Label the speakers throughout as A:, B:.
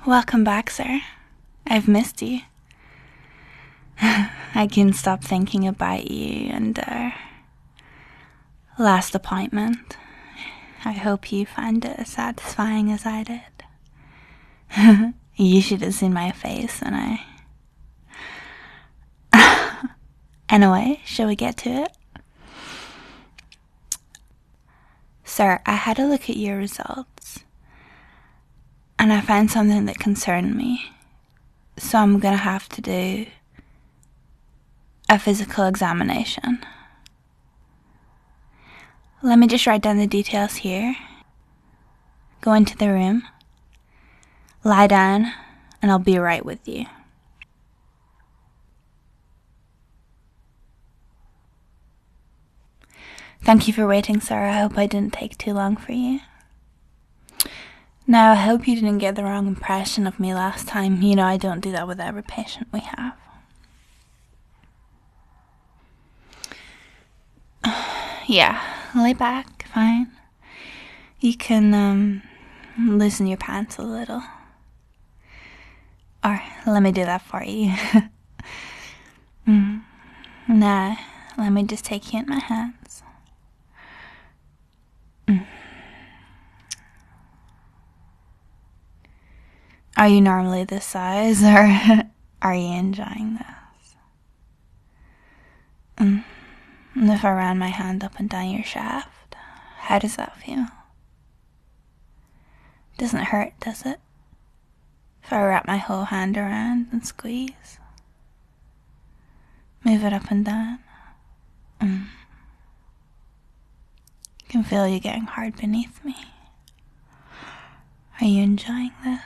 A: Welcome back, sir. I've missed you. I can't stop thinking about you and our last appointment. I hope you find it as satisfying as I did. You should have seen my face when I... Anyway, shall we get to it? Sir, I had a look at your results, and I found something that concerned me. So I'm gonna have to do a physical examination. Let me just write down the details here. Go into the room, lie down, and I'll be right with you. Thank you for waiting, sir. I hope I didn't take too long for you. Now, I hope you didn't get the wrong impression of me last time. You know, I don't do that with every patient we have. Yeah, lay back, fine. You can, loosen your pants a little. Or, let me do that for you. Now, let me just take you in my hands. Are you normally this size, or are you enjoying this? And if I ran my hand up and down your shaft, how does that feel? Doesn't hurt, does it? If I wrap my whole hand around and squeeze, move it up and down. I can feel you getting hard beneath me. Are you enjoying this?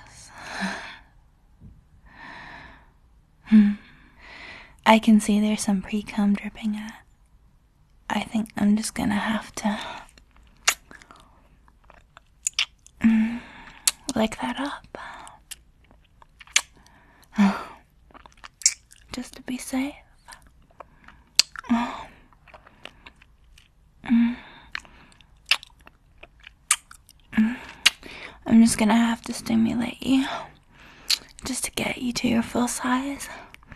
A: I can see there's some pre-cum dripping out. I think I'm just gonna have to lick that up. Just to be safe. I'm just gonna have to stimulate you just to get you to your full size.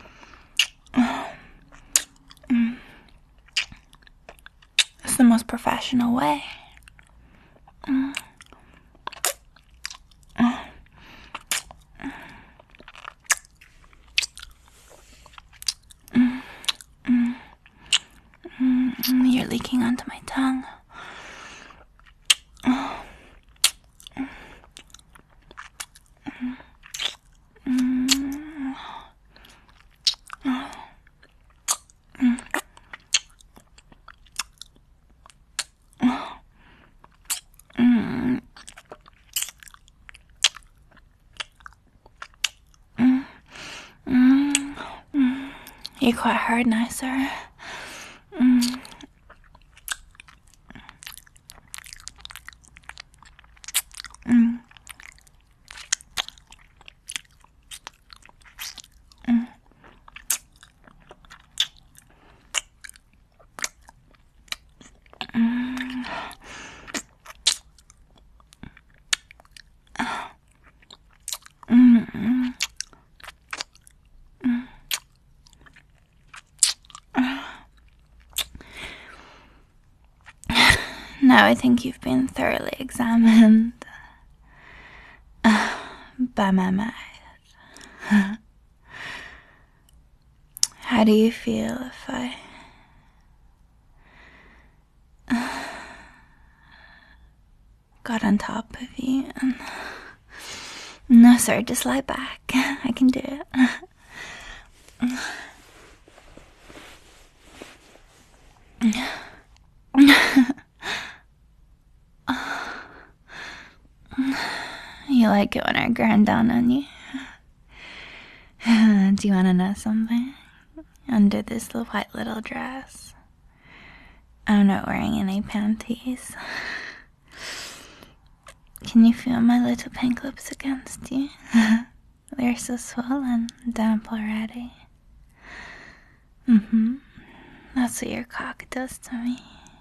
A: It's the most professional way. You're leaking onto my tongue. You're quite hard now, sir. Now I think you've been thoroughly examined by my mouth. How do you feel if I got on top of you and... No, sir, just lie back. I can do it. You like it when I grind down on you? Do you want to know something? Under this white little dress, I'm not wearing any panties. Can you feel my little pink lips against you? They're so swollen, damp already. That's what your cock does to me.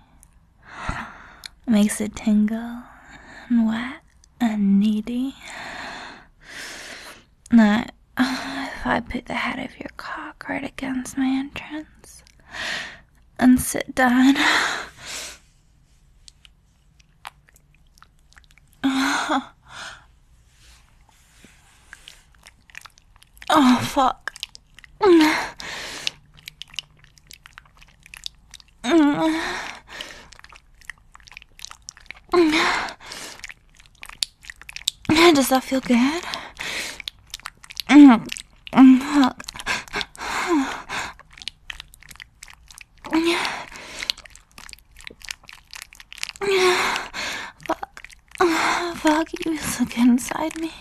A: Makes it tingle and wet and needy. No, if I put the head of your cock right against my entrance and sit down. Oh, fuck. Does that feel good? Fuck. Fuck, you feel so good inside me.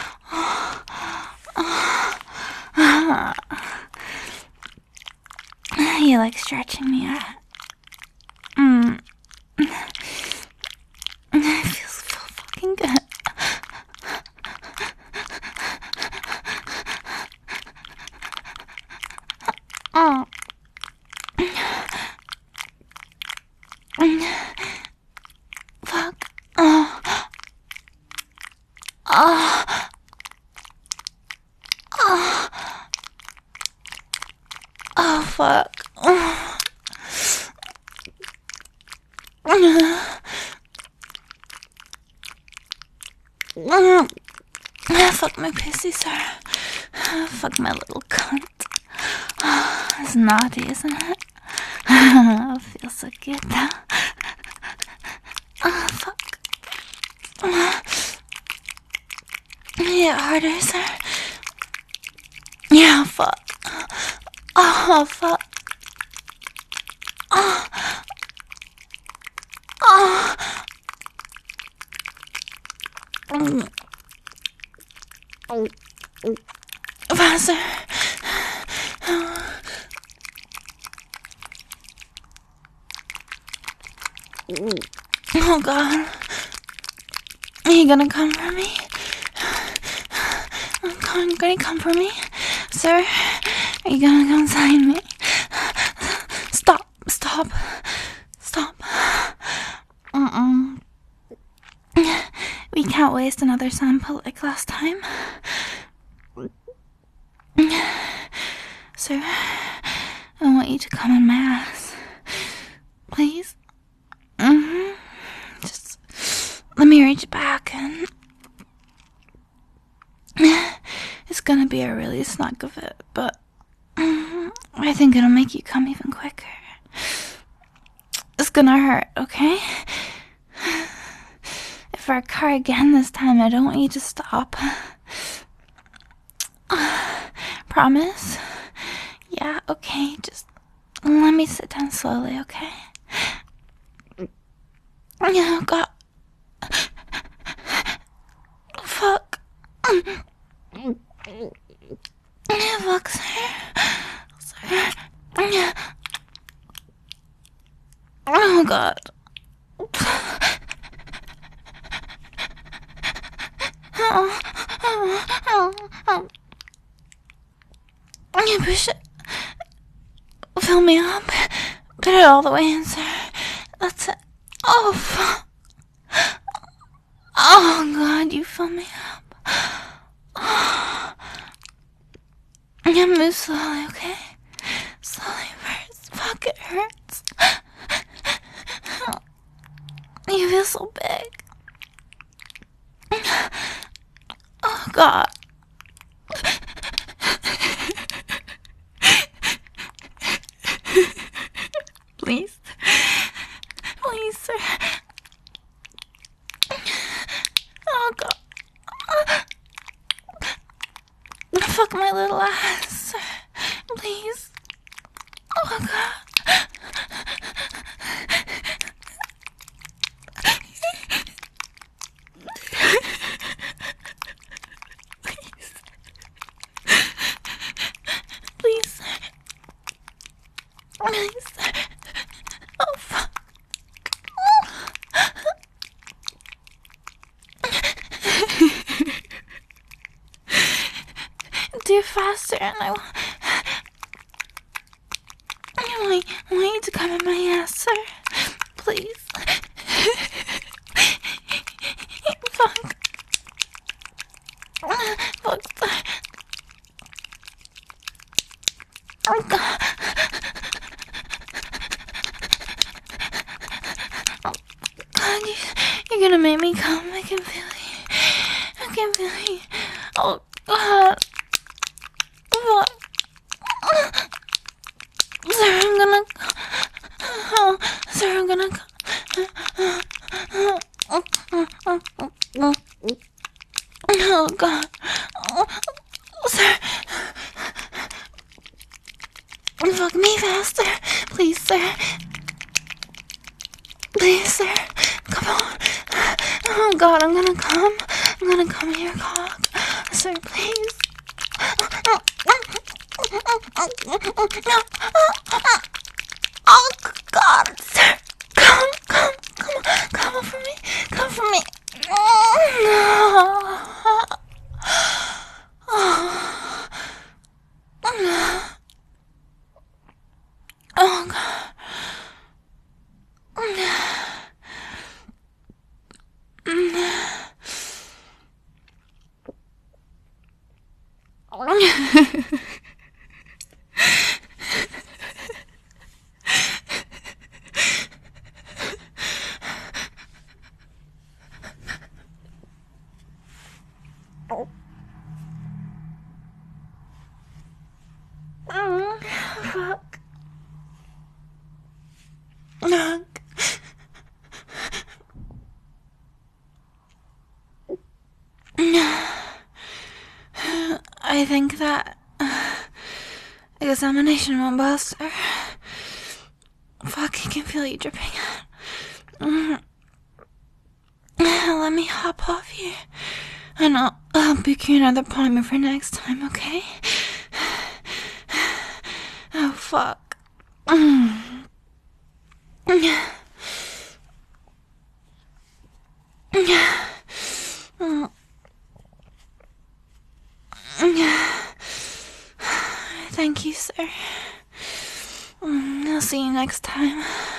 A: You like stretching me out? It feels so fucking good. Oh. Fuck. Oh. Oh. Oh. Oh, fuck. Fuck my pussy, sir. Fuck my little cunt. It's naughty, isn't it? It feels so good, though. Oh, fuck. Yeah, harder, sir. Yeah, fuck. Oh, fuck. Oh. Oh. Faster. Oh, God. Are you gonna come for me? Gonna come for me? Sir? Are you gonna come sign me? Stop. We can't waste another sample like last time. Sir, I want you to come in my ass. Please? Just let me reach back and... It's gonna be a really snug of it, but I think it'll make you come even quicker. It's gonna hurt, okay? If I occur again this time, I don't want you to stop. Promise? Yeah, okay, just let me sit down slowly, okay? Oh, God. Fuck. Fuck, sir. Oh, God. You push it. Fill me up. Put it all the way in, sir. That's it. Oh, fuck. Oh, God, you fill me up. Oh. Yeah, move slowly, okay? Slowly first. Fuck, it hurts. You feel so big. Oh, God. Please. Please, sir. Oh, God. Fuck my little ass. Please. Oh, God. Please. Please. Oh, fuck. Do it faster, and I want you to come in my ass, sir. Please. Fuck. Fuck. You're gonna make me come. I can feel you. I can feel you. Oh, God. What? Sir, I'm gonna... Oh, sir, I'm gonna... Oh, God. Oh, sir. Fuck me faster. Please, sir. Please, sir. Come on. Oh, God, I'm gonna come. I'm gonna come in your cock. Sir, please. Oh, God, sir. Come for me. Come for me. Oh, God. Fuck. Fuck. I think that examination went well, sir. Fuck, I can feel you dripping. Let me hop off here, and I'll book you another appointment for next time, okay? Oh, fuck. Thank you, sir. I'll see you next time.